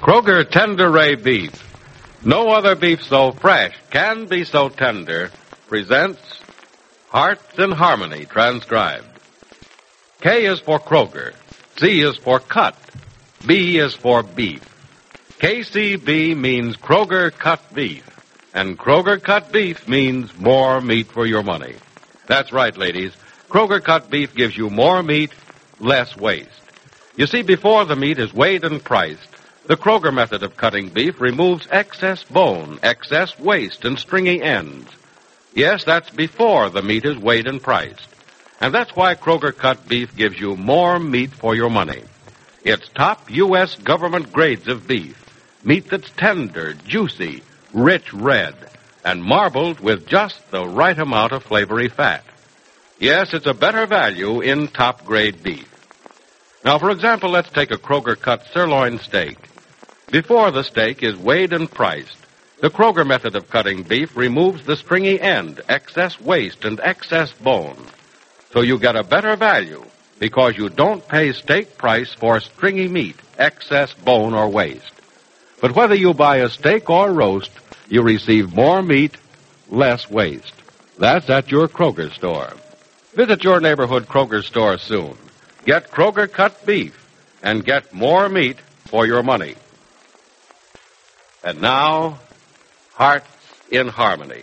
Kroger Tender Ray Beef. No other beef so fresh can be so tender. Presents Hearts in Harmony, transcribed. K is for Kroger. C is for cut. B is for beef. KCB means Kroger cut beef. And Kroger cut beef means more meat for your money. That's right, ladies. Kroger cut beef gives you more meat, less waste. You see, before the meat is weighed and priced, the Kroger method of cutting beef removes excess bone, excess waste, and stringy ends. Yes, that's before the meat is weighed and priced. And that's why Kroger cut beef gives you more meat for your money. It's top U.S. government grades of beef. Meat that's tender, juicy, rich red, and marbled with just the right amount of flavory fat. Yes, it's a better value in top-grade beef. Now, for example, let's take a Kroger-cut sirloin steak. Before the steak is weighed and priced, the Kroger method of cutting beef removes the stringy end, excess waste, and excess bone. So you get a better value because you don't pay steak price for stringy meat, excess bone, or waste. But whether you buy a steak or roast, you receive more meat, less waste. That's at your Kroger store. Visit your neighborhood Kroger store soon. Get Kroger cut beef and get more meat for your money. And now, Hearts in Harmony.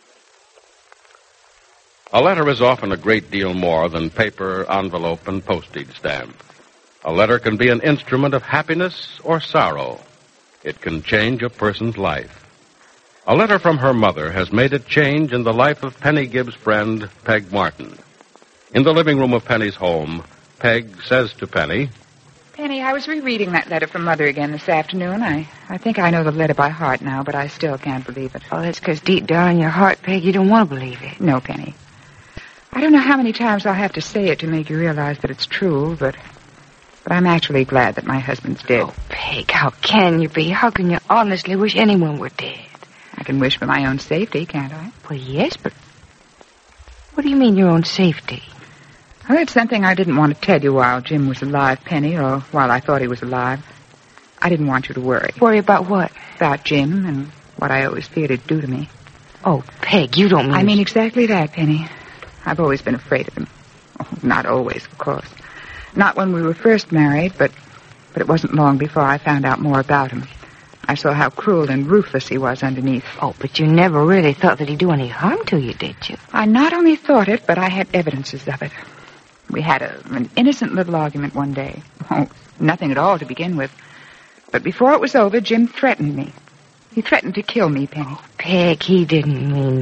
A letter is often a great deal more than paper, envelope, and postage stamp. A letter can be an instrument of happiness or sorrow. It can change a person's life. A letter from her mother has made a change in the life of Penny Gibbs' friend, Peg Martin. In the living room of Penny's home, Peg says to Penny, Penny, I was rereading that letter from Mother again this afternoon. I think I know the letter by heart now, but I still can't believe it. Oh, that's because deep down in your heart, Peg, you don't want to believe it. No, Penny. I don't know how many times I'll have to say it to make you realize that it's true, but I'm actually glad that my husband's dead. Oh, Peg, how can you be? How can you honestly wish anyone were dead? I can wish for my own safety, can't I? Well, yes, but what do you mean your own safety? Well, it's something I didn't want to tell you while Jim was alive, Penny, or while I thought he was alive. I didn't want you to worry. Worry about what? About Jim and what I always feared he'd do to me. Oh, Peg, you don't mean... I mean exactly that, Penny. I've always been afraid of him. Oh, not always, of course. Not when we were first married, but it wasn't long before I found out more about him. I saw how cruel and ruthless he was underneath. Oh, but you never really thought that he'd do any harm to you, did you? I not only thought it, but I had evidences of it. We had an innocent little argument one day. Oh, nothing at all to begin with. But before it was over, Jim threatened me. He threatened to kill me, Penny. Oh, Peg, he didn't mean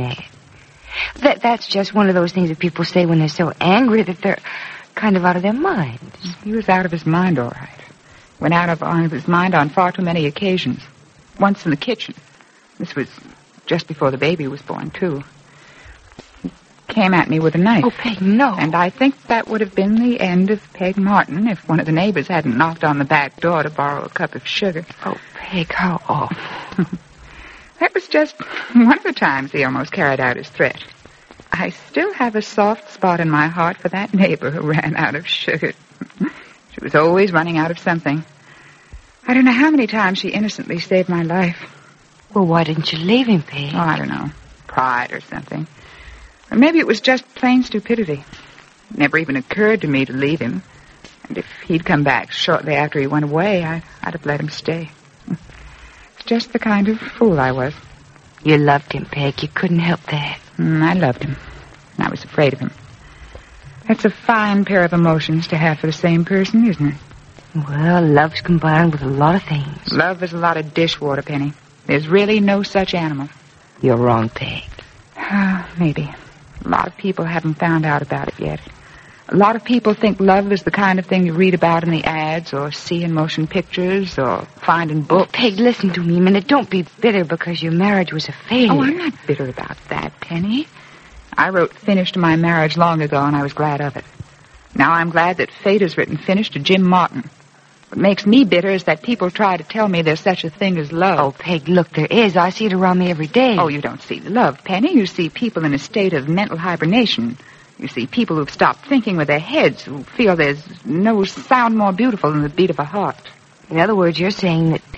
that. That's just one of those things that people say when they're so angry that they're kind of out of their minds. He was out of his mind, all right. Went out of his mind on far too many occasions. Once in the kitchen. This was just before the baby was born, too. He came at me with a knife. Oh, Peg, no. And I think that would have been the end of Peg Martin if one of the neighbors hadn't knocked on the back door to borrow a cup of sugar. Oh, Peg, how awful. That was just one of the times he almost carried out his threat. I still have a soft spot in my heart for that neighbor who ran out of sugar. She was always running out of something. I don't know how many times she innocently saved my life. Well, why didn't you leave him, Peg? Oh, I don't know. Pride or something. Or maybe it was just plain stupidity. It never even occurred to me to leave him. And if he'd come back shortly after he went away, I'd have let him stay. It's just the kind of fool I was. You loved him, Peg. You couldn't help that. I loved him. And I was afraid of him. That's a fine pair of emotions to have for the same person, isn't it? Well, love's combined with a lot of things. Love is a lot of dishwater, Penny. There's really no such animal. You're wrong, Peg. Maybe. A lot of people haven't found out about it yet. A lot of people think love is the kind of thing you read about in the ads or see in motion pictures or find in books. Oh, Peg, listen to me a minute. Don't be bitter because your marriage was a failure. Oh, I'm not bitter about that, Penny. I wrote finish to my marriage long ago, and I was glad of it. Now I'm glad that fate has written finish to Jim Martin. What makes me bitter is that people try to tell me there's such a thing as love. Oh, Peg, look, there is. I see it around me every day. Oh, you don't see love, Penny. You see people in a state of mental hibernation. You see people who've stopped thinking with their heads, who feel there's no sound more beautiful than the beat of a heart. In other words, you're saying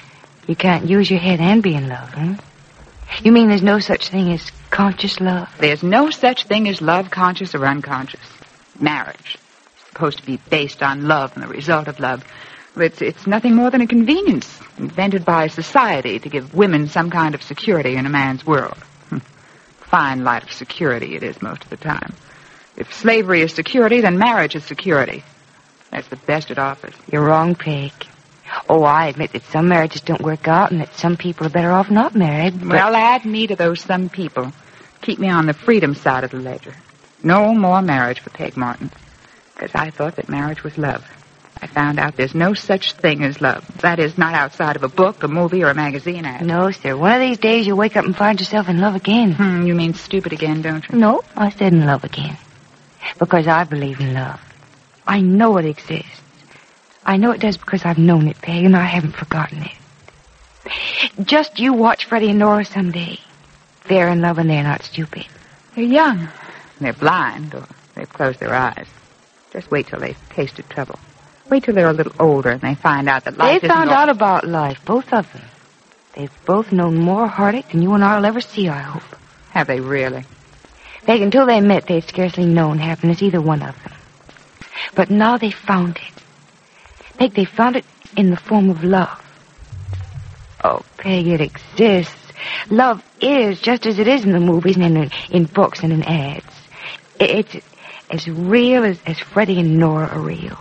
You can't use your head and be in love, huh? You mean there's no such thing as conscious love? There's no such thing as love, conscious or unconscious. Marriage is supposed to be based on love and the result of love. It's nothing more than a convenience invented by society to give women some kind of security in a man's world. Fine light of security it is most of the time. If slavery is security, then marriage is security. That's the best it offers. You're wrong, Peg. Oh, I admit that some marriages don't work out and that some people are better off not married. But... Well, add me to those some people. Keep me on the freedom side of the ledger. No more marriage for Peg Martin. Because I thought that marriage was love. I found out there's no such thing as love. That is, not outside of a book, a movie, or a magazine ad. No, sir. One of these days you'll wake up and find yourself in love again. You mean stupid again, don't you? No, I said in love again. Because I believe in love. I know it exists. I know it does because I've known it, Peg, and I haven't forgotten it. Just you watch Freddie and Nora someday. They're in love and they're not stupid. They're young. They're blind, or they've closed their eyes. Just wait till they've tasted trouble. Wait till they're a little older and they find out that life They isn't found all... out about life, both of them. They've both known more heartache than you and I will ever see, I hope. Have they really? Peg, until they met, they'd scarcely known happiness, either one of them. But now they found it. Peg, they found it in the form of love. Oh, Peg, it exists. Love is, just as it is in the movies and in books and in ads. It's as real as Freddie and Nora are real.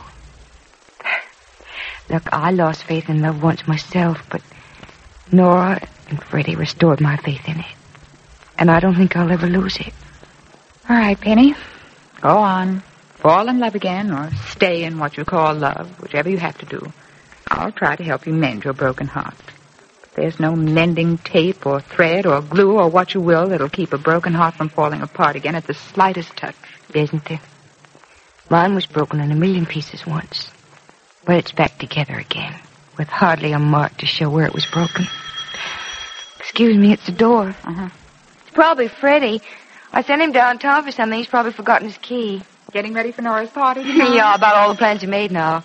Look, I lost faith in love once myself, but Nora and Freddie restored my faith in it. And I don't think I'll ever lose it. All right, Penny. Go on. Fall in love again or stay in what you call love, whichever you have to do. I'll try to help you mend your broken heart. But there's no mending tape or thread or glue or what you will that'll keep a broken heart from falling apart again at the slightest touch. Isn't there? Mine was broken in a million pieces once. But it's back together again, with hardly a mark to show where it was broken. Excuse me, it's the door. It's probably Freddie. I sent him downtown for something. He's probably forgotten his key. Getting ready for Nora's party? Yeah, about all the plans are made now.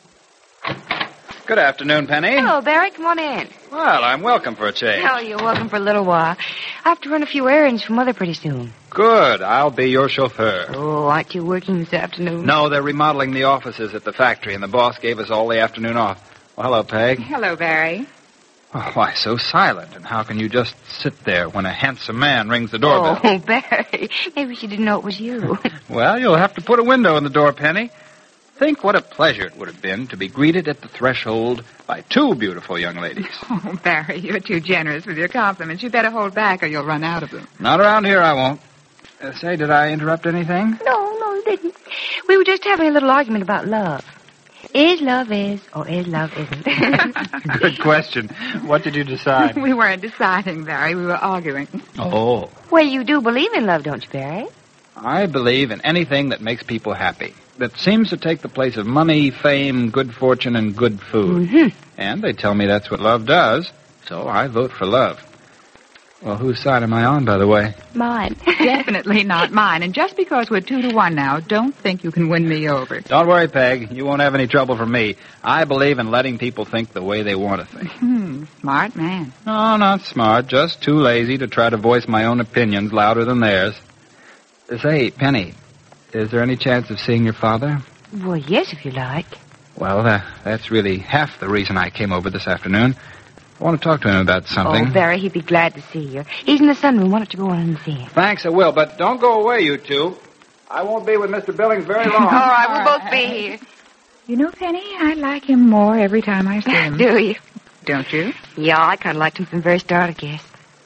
Good afternoon, Penny. Hello, Barry. Come on in. Well, I'm welcome for a change. Oh, you're welcome for a little while. I have to run a few errands for Mother pretty soon. Good. I'll be your chauffeur. Oh, aren't you working this afternoon? No, they're remodeling the offices at the factory, and the boss gave us all the afternoon off. Well, hello, Peg. Hello, Barry. Oh, why so silent? And how can you just sit there when a handsome man rings the doorbell? Oh, Barry. Maybe she didn't know it was you. Well, you'll have to put a window in the door, Penny. Think what a pleasure it would have been to be greeted at the threshold by two beautiful young ladies. Oh, Barry, you're too generous with your compliments. You better hold back or you'll run out of them. Not around here, I won't. Say, did I interrupt anything? No, you didn't. We were just having a little argument about love. Is love is, or is love isn't? Good question. What did you decide? We weren't deciding, Barry. We were arguing. Oh. Well, you do believe in love, don't you, Barry? I believe in anything that makes people happy, that seems to take the place of money, fame, good fortune, and good food. Mm-hmm. And they tell me that's what love does, so I vote for love. Well, whose side am I on, by the way? Mine. Definitely not mine. And just because we're 2-1 now, don't think you can win me over. Don't worry, Peg. You won't have any trouble from me. I believe in letting people think the way they want to think. Smart man. No, not smart. Just too lazy to try to voice my own opinions louder than theirs. Say, Penny, is there any chance of seeing your father? Well, yes, if you like. Well, that's really half the reason I came over this afternoon. I want to talk to him about something. Oh, Barry, he'd be glad to see you. He's in the sunroom. Why don't you go on and see him? Thanks, I will, but don't go away, you two. I won't be with Mr. Billings very long. All right, we'll both be here. You know, Penny, I like him more every time I see him. Do you? Don't you? Yeah, I kind of liked him from the very start, I guess.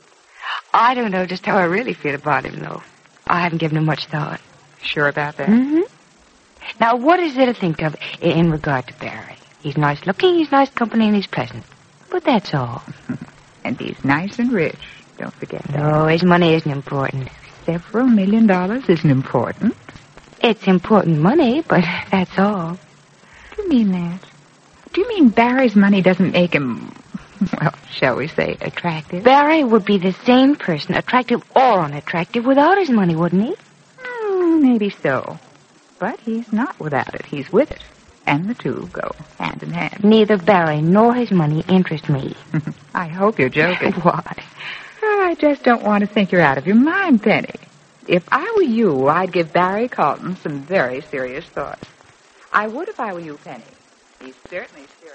I don't know just how I really feel about him, though. I haven't given him much thought. Sure about that? Mm-hmm. Now, what is there to think of in regard to Barry? He's nice looking, he's nice company, and he's pleasant. But that's all. And he's nice and rich. Don't forget that. No, his money isn't important. Several $1 million isn't important. It's important money, but that's all. Do you mean that? Do you mean Barry's money doesn't make him, well, shall we say, attractive? Barry would be the same person, attractive or unattractive, without his money, wouldn't he? Maybe so. But he's not without it. He's with it. and the two go hand in hand. Neither Barry nor his money interest me. I hope you're joking. Why? Oh, I just don't want to think you're out of your mind, Penny. If I were you, I'd give Barry Carlton some very serious thought. I would if I were you, Penny. He's certainly serious.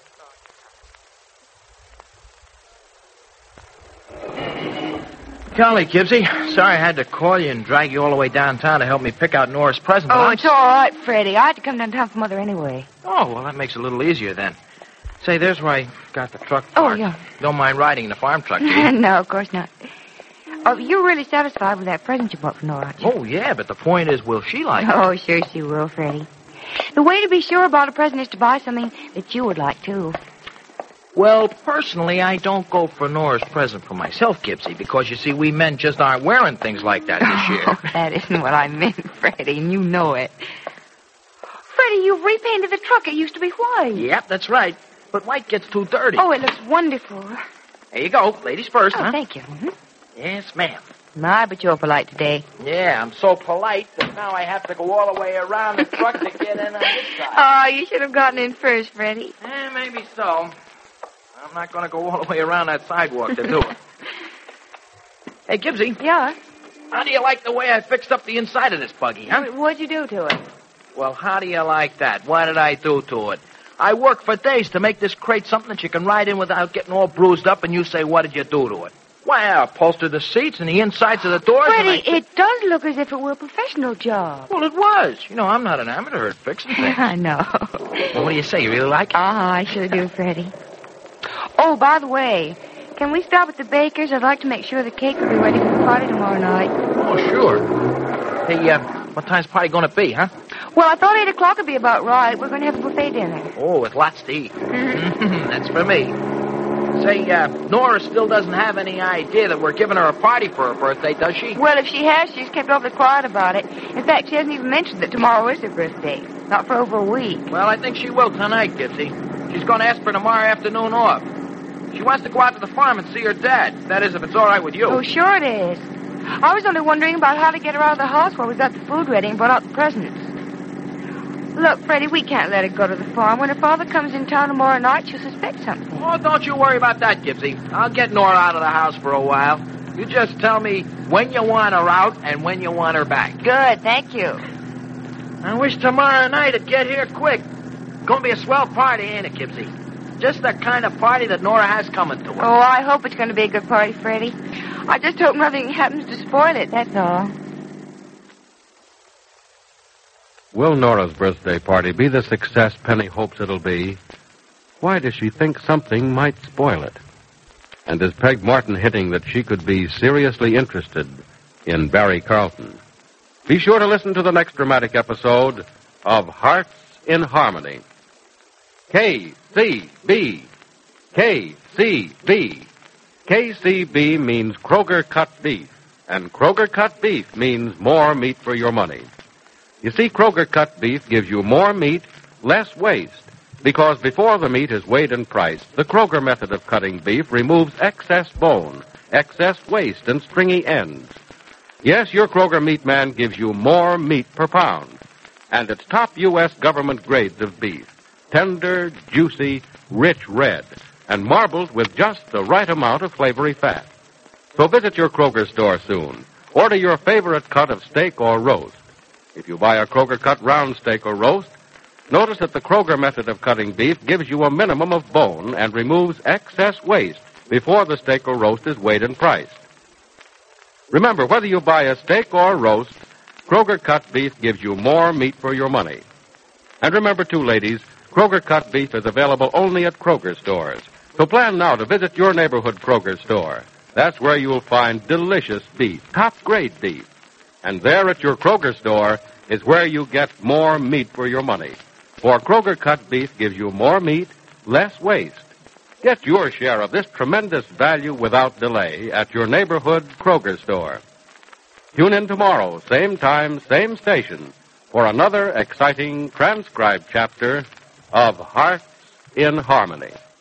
Golly, Gibbsy. Sorry I had to call you and drag you all the way downtown to help me pick out Nora's present. Oh, it's all right, Freddie. I had to come downtown for Mother anyway. Oh, well, that makes it a little easier then. Say, there's where I got the truck Oh, parked. yeah. Don't mind riding the farm truck, do you? No, of course not. Oh, you're really satisfied with that present you bought for Nora, aren't you? Oh, yeah, but the point is, will she like it? Oh, sure she will, Freddie. The way to be sure about a present is to buy something that you would like, too. Well, personally, I don't go for Nora's present for myself, Gibbsy, because, you see, we men just aren't wearing things like that this year. Oh, that isn't what I meant, Freddie, and you know it. Freddie, you've repainted the truck. It used to be white. Yep, that's right. But white gets too dirty. Oh, it looks wonderful. There you go. Ladies first, Oh, huh? thank you. Mm-hmm. Yes, ma'am. My, but you're polite today. Yeah, I'm so polite that now I have to go all the way around the truck to get in on this side. Oh, you should have gotten in first, Freddie. Maybe so. I'm not going to go all the way around that sidewalk to do it. Hey, Gibbsy, Yeah? how do you like the way I fixed up the inside of this buggy, huh? What'd you do to it? Well, how do you like that? What did I do to it? I worked for days to make this crate something that you can ride in without getting all bruised up, and you say, what did you do to it? Why, I upholstered the seats and the insides of the doors. Freddie, it does look as if it were a professional job. Well, it was. You know, I'm not an amateur at fixing things. I know. Well, what do you say? You really like it? I sure do, Freddie. Oh, by the way, can we stop at the baker's? I'd like to make sure the cake will be ready for the party tomorrow night. Oh, sure. Hey, what time's the party going to be, huh? Well, I thought 8 o'clock would be about right. We're going to have a buffet dinner. Oh, with lots to eat. That's for me. Say, Nora still doesn't have any idea that we're giving her a party for her birthday, does she? Well, if she has, she's kept awfully quiet about it. In fact, she hasn't even mentioned that tomorrow is her birthday. Not for over a week. Well, I think she will tonight, Gibbsy. She's going to ask for tomorrow afternoon off. She wants to go out to the farm and see her dad. That is, if it's all right with you. Oh, sure it is. I was only wondering about how to get her out of the house while we got the food ready and brought out the presents. Look, Freddie, we can't let her go to the farm. When her father comes in town tomorrow night, she'll suspect something. Oh, don't you worry about that, Gibbsy. I'll get Nora out of the house for a while. You just tell me when you want her out and when you want her back. Good, thank you. I wish tomorrow night it'd get here quick. It's going to be a swell party, ain't it, Gibbsy? Just the kind of party that Nora has coming to her. Oh, I hope it's going to be a good party, Freddie. I just hope nothing happens to spoil it, that's all. Will Nora's birthday party be the success Penny hopes it'll be? Why does she think something might spoil it? And is Peg Martin hinting that she could be seriously interested in Barry Carlton? Be sure to listen to the next dramatic episode of Hearts in Harmony. KCB. KCB. KCB means Kroger cut beef, and Kroger cut beef means more meat for your money. You see, Kroger cut beef gives you more meat, less waste, because before the meat is weighed and priced, the Kroger method of cutting beef removes excess bone, excess waste, and stringy ends. Yes, your Kroger meat man gives you more meat per pound, and it's top U.S. government grades of beef, tender, juicy, rich red, and marbled with just the right amount of flavory fat. So visit your Kroger store soon. Order your favorite cut of steak or roast. If you buy a Kroger cut round steak or roast, notice that the Kroger method of cutting beef gives you a minimum of bone and removes excess waste before the steak or roast is weighed and priced. Remember, whether you buy a steak or roast, Kroger cut beef gives you more meat for your money. And remember, too, ladies, Kroger cut beef is available only at Kroger stores. So plan now to visit your neighborhood Kroger store. That's where you'll find delicious beef, top-grade beef. And there at your Kroger store is where you get more meat for your money. For Kroger cut beef gives you more meat, less waste. Get your share of this tremendous value without delay at your neighborhood Kroger store. Tune in tomorrow, same time, same station, for another exciting transcribed chapter of Hearts in Harmony.